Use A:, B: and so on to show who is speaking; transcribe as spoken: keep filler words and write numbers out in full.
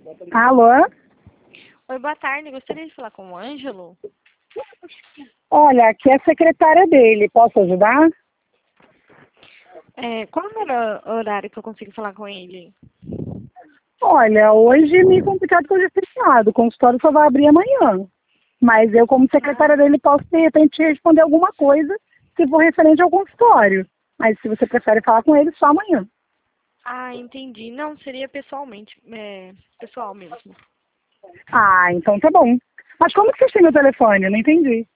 A: Alô?
B: Oi, boa tarde. Gostaria de falar com o Ângelo?
A: Olha, aqui é a secretária dele. Posso ajudar?
B: É, qual era o horário que eu consigo falar com ele?
A: Olha, hoje é meio complicado porque hoje é feriado. O consultório só vai abrir amanhã. Mas eu, como secretária
B: Ah,
A: dele, posso, de repente, responder alguma coisa se for referente ao consultório. Mas se você prefere falar com ele, só amanhã.
B: ah, entendi. Não, seria pessoalmente, é, pessoal mesmo.
A: Ah, então tá bom. Mas como que você tem meu telefone? Eu não entendi.